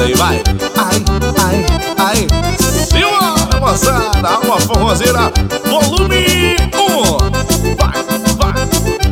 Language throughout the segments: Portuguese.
forrozeira aí, vai. Ai, ai, ai. Simbora, moçada, uma forrozeira volume 1. Vai, vai.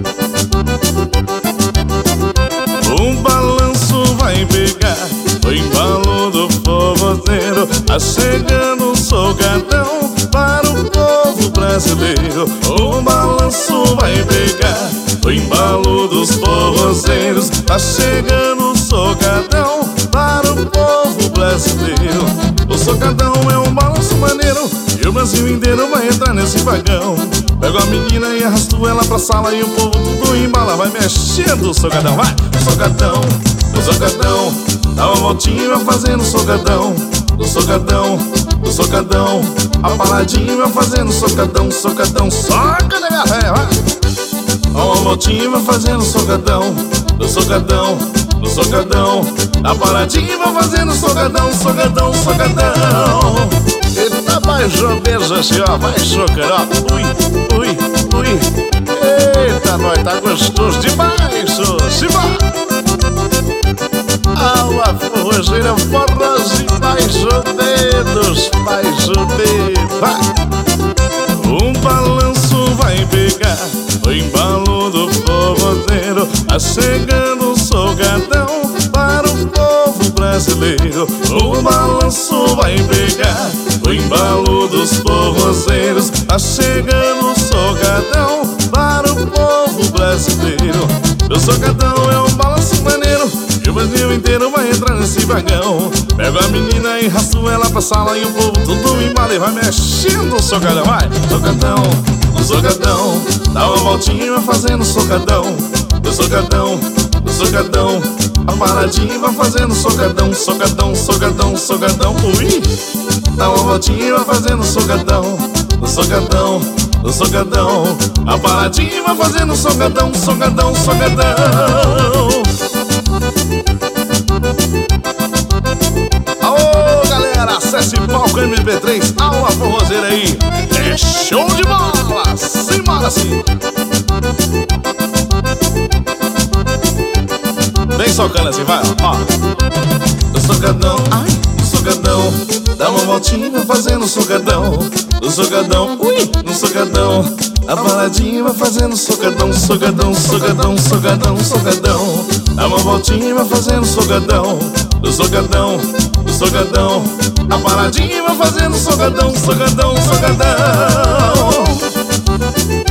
O balanço vai pegar o embalo do forrozeiro. Tá chegando um socadão para o povo brasileiro. O balanço vai pegar o embalo dos forrozeiros. Tá chegando um socadão para o povo brasileiro. O socadão é um balanço maneiro e o Brasil inteiro vai entrar nesse vagão. Pego a menina e arrasto ela pra sala e o povo tudo embala. Vai mexendo o socadão, vai! O socadão, o socadão, dá uma voltinha e vai fazendo socadão. O socadão, o socadão, a paradinha vai fazendo socadão. Socadão, soca na minha fé, vai! Dá uma voltinha e vai fazendo socadão. O socadão, o socadão, a paradinha vai fazendo socadão. Socadão, socadão. Eita, baixou, beijo assim, ó, vai chocando, ó. Ui, ui, ui. Eita, nós tá gostoso demais, simbora. A forrozeira forrozinha, baixou dedos, baixou dedos, vai. Um balanço vai pegar o embalo do forrozeiro. Tá chegando um socadão para o povo brasileiro. O balanço vai pegar o embalo dos forrozeiros. Tá chegando um socadão para o povo brasileiro. O socadão é um balanço maneiro e o Brasil inteiro vai entrar nesse vagão. Pego a menina e arrasto ela pra sala e o povo tudo embala e vai mexendo o socadão, vai! Socadão, o socadão, dá uma voltinha e vai fazendo socadão. O socadão, o socadão, a paradinha vai fazendo socadão. Socadão, socadão, socadão, ui! Dá uma voltinha e vai fazendo socadão. O socadão, o socadão, a paradinha vai fazendo socadão. Socadão, socadão. Aô, galera, acesse Palco MP3, aula forrozeira aí. É show de bola, simbora sim. Vem socando assim, vai, ó. O socadão, ai, o socadão, dá uma voltinha fazendo socadão. O socadão, ui, no socadão, a paradinha vai fazendo socadão. Socadão, socadão, socadão, socadão, dá uma voltinha vai fazendo socadão. O socadão, o socadão, a paradinha vai fazendo socadão. Socadão, socadão.